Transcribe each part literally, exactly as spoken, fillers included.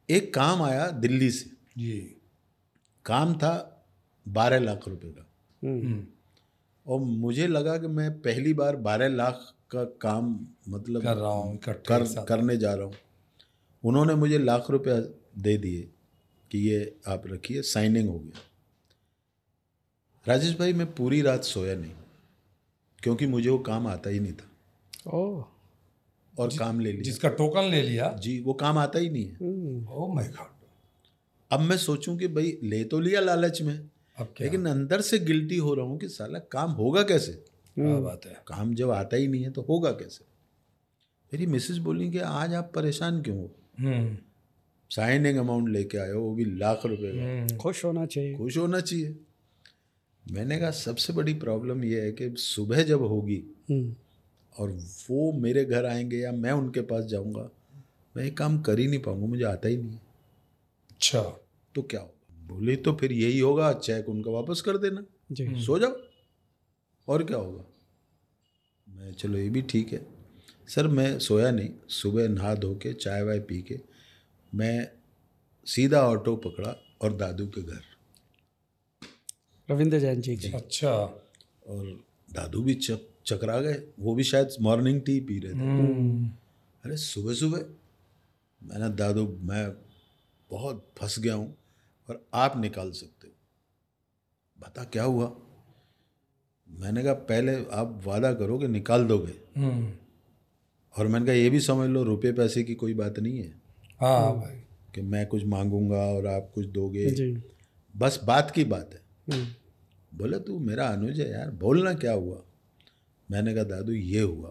एक काम आया दिल्ली से जी। काम था बारह लाख रुपए का हम्म, और मुझे लगा कि मैं पहली बार बारह लाख का काम मतलब कर रहा हूँ इकट्ठे कर एक साथ। करने जा रहा हूँ। उन्होंने मुझे लाख रुपया दे दिए कि ये आप रखिए, साइनिंग हो गया। राजेश भाई मैं पूरी रात सोया नहीं क्योंकि मुझे वो काम आता ही नहीं था ओह और काम ले लिया। जिसका टोकन ले लिया। जी वो काम आता ही नहीं है। हम्म, ओह माय गॉड। अब मैं सोचूं कि भाई ले तो लिया लालच में, अब क्या? लेकिन अंदर से गिल्टी हो रहा हूँ कि साला काम होगा कैसे। क्या बात है। काम जब आता ही नहीं है तो होगा कैसे। मेरी मिसेस बोली कि आज आप परेशान क्यों हो, हम्म, साइनिंग अमाउंट लेके आए हो वो भी लाख रुपए का, हम्म, खुश होना चाहिए। खुश होना चाहिए। मैंने कहा सबसे बड़ी प्रॉब्लम ये है कि सुबह जब होगी हम्म, और वो मेरे घर आएंगे या मैं उनके पास जाऊंगा, मैं ये काम कर ही नहीं पाऊंगा, मुझे आता ही नहीं है। अच्छा। तो क्या होगा। बोले तो फिर यही होगा, चेक उनका वापस कर देना, जी सो जाओ, और क्या होगा। मैं चलो ये भी ठीक है। सर मैं सोया नहीं, सुबह नहा धो के चाय वाय पी के मैं सीधा ऑटो पकड़ा और दादू के घर। रविंद्र जैन जी के। अच्छा। और दादू भी चक चकरा गए, वो भी शायद मॉर्निंग टी पी रहे थे। हम्म, अरे सुबह सुबह मैंने, दादू मैं बहुत फंस गया हूँ और आप निकाल सकते हो, बता क्या हुआ। मैंने कहा पहले आप वादा करो कि निकाल दोगे, हम्म, और मैंने कहा ये भी समझ लो रुपये पैसे की कोई बात नहीं है हाँ भाई। कि मैं कुछ मांगूंगा और आप कुछ दोगे, जी बस बात की बात है। हम्म, बोले तू मेरा अनुज है यार, बोलना क्या हुआ। मैंने कहा दादू ये हुआ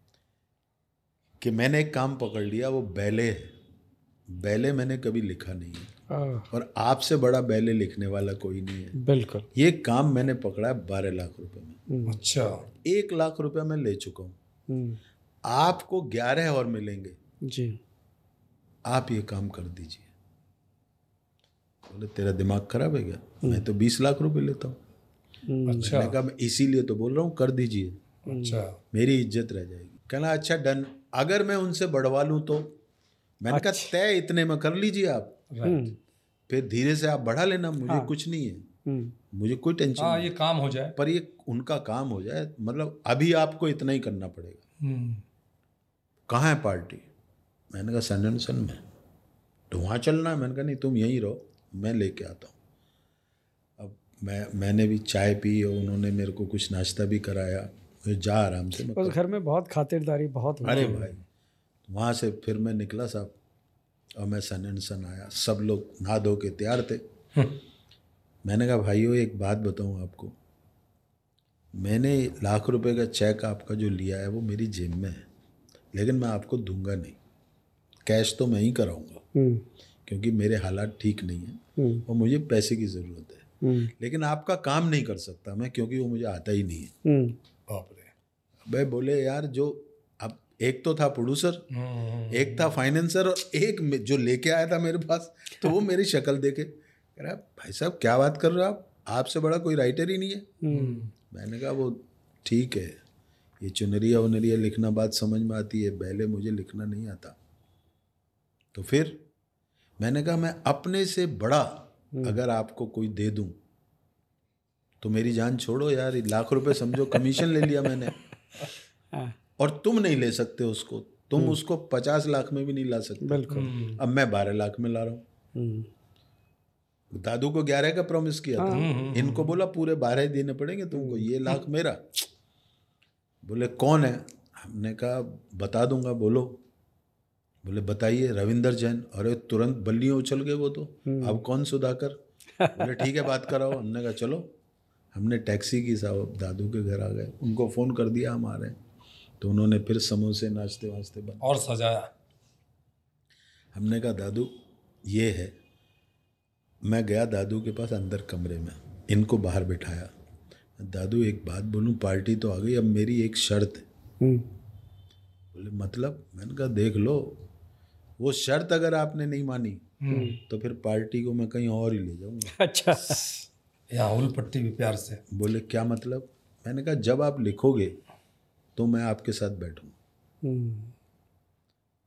कि मैंने एक काम पकड़ लिया, वो बैले है। बैले मैंने कभी लिखा नहीं है आह, और आपसे बड़ा बैले लिखने वाला कोई नहीं है। बिल्कुल। ये काम मैंने पकड़ा है बारह लाख रुपए में, हम्म, अच्छा। एक लाख रुपया मैं ले चुका हूँ, हम्म, आपको ग्यारह और मिलेंगे, जी आप ये काम कर दीजिए। बोले तेरा दिमाग खराब है क्या, मैं तो बीस लाख रुपए लेता हूँ। अच्छा। मैंने कहा मैं इसीलिए तो बोल रहा हूँ कर दीजिए, अच्छा। मेरी इज्जत रह जाएगी। कहना अच्छा डन, अगर मैं उनसे बढ़वा लूँ तो। मैंने कहा तय इतने में कर लीजिए आप, राइट। फिर धीरे से आप बढ़ा लेना, मुझे हाँ। कुछ नहीं है, हम्म, मुझे कोई टेंशन हाँ नहीं, ये काम हो जाए। पर ये उनका काम हो जाए, मतलब अभी आपको इतना ही करना पड़ेगा। हम्म, कहाँ है पार्टी। मैंने कहा सन एंड सन में, तो वहाँ चलना है। मैंने कहा नहीं तुम यहीं रहो, मैं लेके आता हूँ। अब मैं मैंने भी चाय पी और उन्होंने मेरे को कुछ नाश्ता भी कराया, फिर जा आराम से मैं उस घर में बहुत खातिरदारी बहुत हुई। अरे भाई वहाँ से फिर मैं निकला साहब और मैं सन एंड सन आया, सब लोग नहा धो के तैयार थे। मैंने कहा भाइयों एक बात बताऊँ आपको, मैंने लाख रुपए का चेक आपका जो लिया है वो मेरी जेब में है, लेकिन मैं आपको दूंगा नहीं, कैश तो मैं ही कराऊंगा हम्म, क्योंकि मेरे हालात ठीक नहीं है हम्म, और मुझे पैसे की ज़रूरत है, हम्म, लेकिन आपका काम नहीं कर सकता मैं क्योंकि वो मुझे आता ही नहीं है। हम्म, बाप रे। भाई बोले यार जो, अब एक तो था प्रोड्यूसर, हम्म, एक था फाइनेंसर और एक मे- जो लेके आया था मेरे पास, तो वो मेरी शक्ल देखे कह रहा भाई साहब क्या बात कर रहे हो आप, आपसे बड़ा कोई राइटर ही नहीं है। हम्म, मैंने कहा वो ठीक है, ये चुनरिया उनरिया लिखना बात समझ में आती है, पहले मुझे लिखना नहीं आता। तो फिर मैंने कहा मैं अपने से बड़ा अगर आपको कोई दे दूं तो मेरी जान छोड़ो यार, ये लाख रुपए समझो कमीशन ले लिया मैंने, हाँ, और तुम नहीं ले सकते उसको, तुम उसको पचास लाख में भी नहीं ला सकते, बिल्कुल। अब मैं बारह लाख में ला रहा हूँ। हम्म, दादू को ग्यारह का प्रॉमिस किया था, इनको बोला पूरे बारह ही देने पड़ेंगे तुमको, ये लाख मेरा। बोले कौन है, हमने कहा बता दूंगा बोलो। बोले बताइए, रविंदर जैन। अरे तुरंत बल्लियाँ उछल गए वो तो, अब कौन सुधाकर। बोले ठीक है बात कराओ। हमने कहा चलो, हमने टैक्सी की साहब दादू के घर आ गए, उनको फ़ोन कर दिया हम आ रहे हैं, तो उन्होंने फिर समोसे नाश्ते वास्ते बना। और सजाया। हमने कहा दादू ये है। मैं गया दादू के पास अंदर कमरे में, इनको बाहर बिठाया। दादू एक बात बोलूं, पार्टी तो आ गई, अब मेरी एक शर्त है। हम्म, बोले मतलब। मैंने कहा देख लो, वो शर्त अगर आपने नहीं मानी तो फिर पार्टी को मैं कहीं और ही ले जाऊंगा। अच्छा। यहाँ उल पट्टी भी प्यार से। बोले क्या मतलब। मैंने कहा जब आप लिखोगे तो मैं आपके साथ बैठूंगा। हम्म,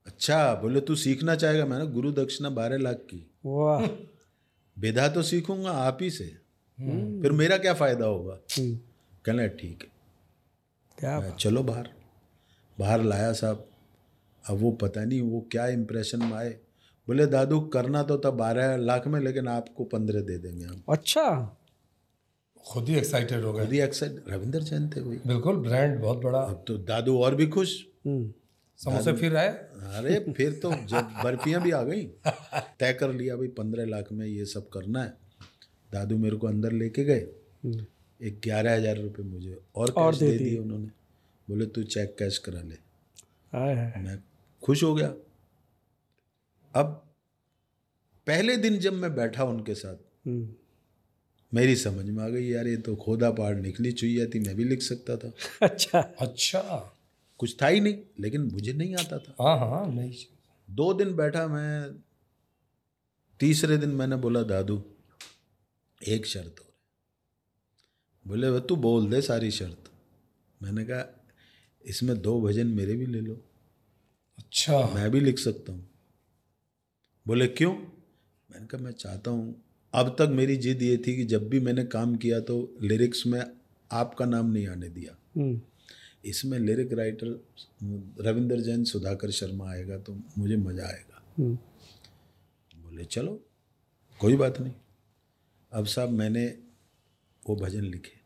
अच्छा, बोले तू सीखना चाहेगा? मैंने गुरु दक्षिणा बारह लाख की, वाह। विधा तो सीखूंगा आप ही से, फिर मेरा क्या फायदा होगा? हम्म, कहना ठीक है। क्या मैं बात। चलो बाहर बाहर लाया साहब। अब वो पता नहीं वो क्या इम्प्रेशन में आए। बोले दादू करना तो था बारह लाख में, लेकिन आपको पंद्रह दे देंगे हम। अच्छा। खुद ही एक्साइटेड हो गए। खुद ही एक्साइट, रविंदर जैन थे कोई। बिल्कुल, ब्रांड बहुत बड़ा। अब तो दादू और भी खुश। हम्म, समोसे फिर आए। अरे फिर तो जब बर्फियां भी आ गई, तय कर लिया भाई पंद्रह लाख में ये सब करना है। दादू मेरे को अंदर लेके गए, हम्म, एक ग्यारह हजार रुपये मुझे और और कैश दे दे दिए। दिए उन्होंने। बोले तू चेक कैश करा ले। हाय हाय। मैं खुश हो गया। अब पहले दिन जब मैं बैठा उनके साथ, हम्म, मेरी समझ में आ गई यार ये तो खोदा पहाड़ निकली चुईया थी, मैं भी लिख सकता था। अच्छा। अच्छा। कुछ था ही नहीं, लेकिन मुझे नहीं आता था। हाँ हाँ, नहीं। दो दिन बैठा मैं, तीसरे दिन मैंने बोला दादू एक शर्त और है। बोले वह तू बोल दे सारी शर्त। मैंने कहा इसमें दो भजन मेरे भी ले लो, अच्छा। मैं भी लिख सकता हूँ। बोले क्यों? मैंने कहा मैं चाहता हूँ, अब तक मेरी जिद ये थी कि जब भी मैंने काम किया तो लिरिक्स में आपका नाम नहीं आने दिया। हम्म, इसमें लिरिक राइटर रविंदर जैन, सुधाकर शर्मा आएगा तो मुझे मज़ा आएगा। हम्म, बोले चलो कोई बात नहीं। अब साहब मैंने वो भजन लिखे,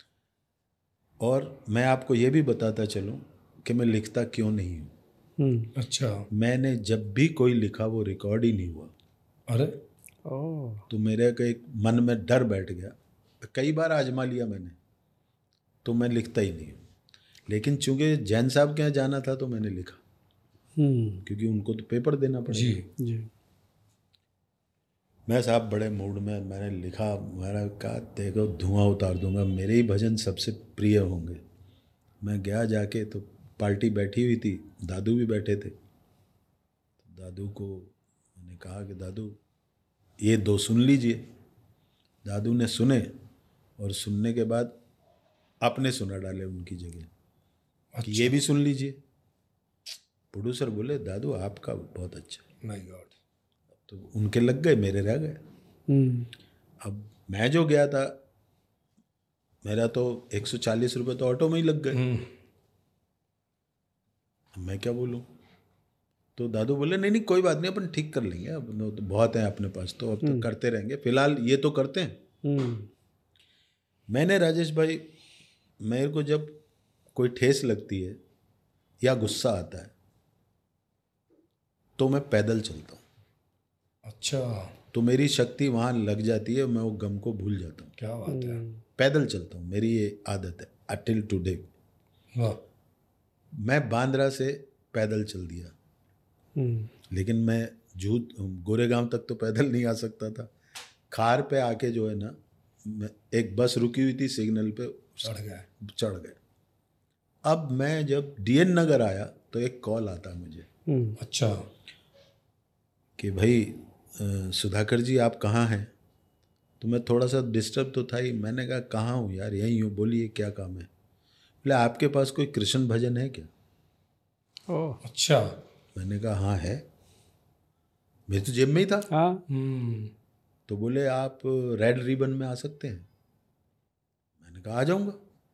और मैं आपको ये भी बताता चलूँ कि मैं लिखता क्यों नहीं हूँ। हम्म, अच्छा। मैंने जब भी कोई लिखा वो रिकॉर्ड ही नहीं हुआ। अरे। ओह। तो मेरे को एक मन में डर बैठ गया। कई बार आजमा लिया मैंने, तो मैं लिखता ही नहीं हूँ। लेकिन चूंकि जैन साहब के यहाँ जाना था तो मैंने लिखा, हम्म, क्योंकि उनको तो पेपर देना पड़ेगा। जी। जी। मैं साहब बड़े मूड में मैंने लिखा। मैंने कहा देखो धुआं उतार दूंगा, मेरे ही भजन सबसे प्रिय होंगे। मैं गया जाके तो पार्टी बैठी हुई थी, दादू भी बैठे थे। तो दादू को मैंने कहा कि दादू ये दो सुन लीजिए। दादू ने सुने, और सुनने के बाद अपने सुना डाले उनकी जगह कि ये भी सुन लीजिए। प्रोड्यूसर बोले दादू आपका बहुत अच्छा है। My God. तो उनके लग गए, मेरे रह गए। हम्म, अब मैं जो गया था, मेरा तो एक सौ चालीस रुपये तो ऑटो में ही लग गए। हम्म। अब मैं क्या बोलूँ? तो दादू बोले नहीं नहीं कोई बात नहीं, अपन ठीक कर लेंगे, अब तो बहुत है अपने पास, तो अब तक करते रहेंगे, फिलहाल ये तो करते हैं। हम्म, मैंने राजेश भाई, मेरे को जब कोई ठेस लगती है या गुस्सा आता है तो मैं पैदल चलता हूँ। अच्छा, तो मेरी शक्ति वहाँ लग जाती है, मैं वो गम को भूल जाता हूँ। क्या बात है। पैदल चलता हूँ, मेरी ये आदत है अटिल टुडे। वाह। मैं बांद्रा से पैदल चल दिया, हम्म, लेकिन मैं झूठ गोरेगांव तक तो पैदल नहीं आ सकता था। खार पे आके जो है ना, मैं एक बस रुकी हुई थी सिग्नल पे, चढ़ गए। चढ़ गए। अब मैं जब डीएन नगर आया तो एक कॉल आता मुझे हम्म, अच्छा। कि भाई अ, सुधाकर जी आप कहाँ हैं? तो मैं थोड़ा सा डिस्टर्ब तो था ही। मैंने कहा कहाँ हूँ यार, यहीं हूँ, बोलिए क्या काम है? बोले आपके पास कोई कृष्ण भजन है क्या? ओह। अच्छा। मैंने कहा हाँ है, मेरे तो जेब में ही था। हाँ। हम्म। तो बोले आप रेड रिबन में आ सकते हैं। मैंने कहा आ जाऊँगा।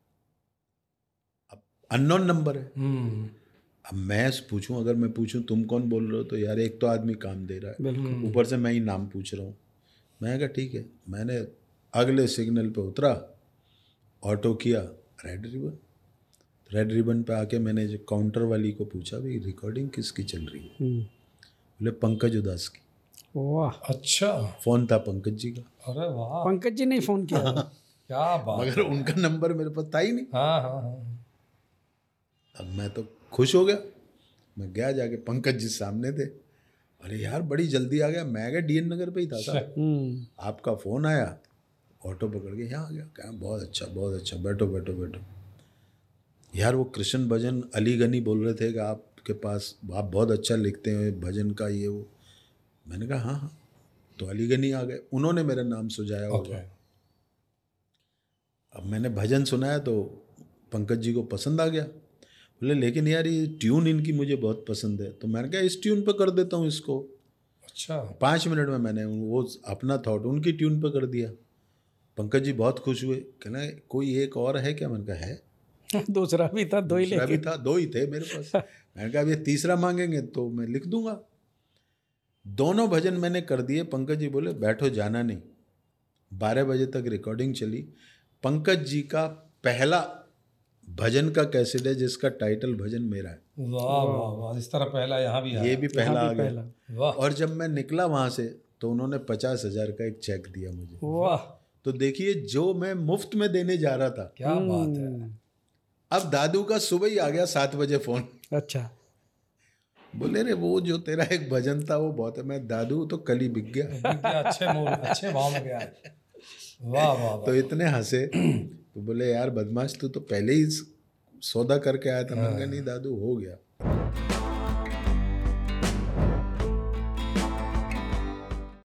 अब अननोन नंबर है, हम्म। अब मैं पूछूं, अगर मैं पूछूं तुम कौन बोल रहे हो, तो यार एक तो आदमी काम दे रहा है, बिल्कुल। ऊपर से मैं ही नाम पूछ रहा हूँ। मैंने कहा ठीक है। मैंने अगले सिग्नल पे उतरा, ऑटो किया, रेड रिबन। रेड रिबन पे आके मैंने जो काउंटर वाली को पूछा भाई रिकॉर्डिंग किसकी चल रही है? हम्म, बोले पंकज उदास की। वाह। अच्छा। फ़ोन था पंकज जी का, अरे वाह, पंकज जी ने फोन किया था। क्या बात। मगर उनका नंबर मेरे पास था ही नहीं। हाँ हाँ हाँ। अब मैं तो खुश हो गया। मैं गया, जाके पंकज जी सामने थे। अरे यार बड़ी जल्दी आ गया, मैं गया डीएन नगर पे ही था साहब, हम्म, आपका फ़ोन आया, ऑटो पकड़ के यहाँ आ गया। क्या बहुत अच्छा बहुत अच्छा, बैठो बैठो बैठो। यार वो कृष्ण भजन अली गनी बोल रहे थे कि आपके पास आप बहुत अच्छा लिखते हैं भजन का ये वो। मैंने कहा हाँ हाँ। तो अली गनी आ गए, उन्होंने मेरा नाम सुझाया होगा। ओके। अब मैंने भजन सुनाया तो पंकज जी को पसंद आ गया। बोले लेकिन यार ये ट्यून इनकी मुझे बहुत पसंद है, तो मैंने कहा इस ट्यून पे कर देता हूँ इसको। अच्छा। पाँच मिनट में मैंने वो अपना थॉट उनकी ट्यून पे कर दिया। पंकज जी बहुत खुश हुए, कहना कोई एक और है क्या? मैंने कहा है, दूसरा भी था, दो ही दूसरा भी लेके। था, दो ही थे मेरे पास। मैंने कहा अब ये तीसरा मांगेंगे तो मैं लिख दूंगा। दोनों भजन मैंने कर दिए। पंकज जी बोले बैठो, जाना नहीं। बारह बजे तक रिकॉर्डिंग चली। पंकज जी का पहला भजन का कैसेट है जिसका टाइटल भजन मेरा है। वाह वाह वाह, इस तरह पहला यहाँ भी ये है। भी पहला यहाँ आ भी गया। पहला। वाह और जब मैं निकला वहां से तो उन्होंने पचास हजार का एक चेक दिया मुझे। वाह, तो देखिए जो मैं मुफ्त में देने जा रहा था, क्या बात है। हम्म, अब दादू का सुबह ही आ गया सात बजे फोन। अच्छा। बोले रे वो जो तेरा एक भजन था वो बहुत है। मैं दादू तो कल ही बिक गया। बिक गया, अच्छे मूल अच्छे भाव में गया है। वाह वाह वाह। तो इतने हंसे, तो बोले यार बदमाश तू तो पहले ही सौदा करके आया था। मैंने कहा नहीं दादू हो गया।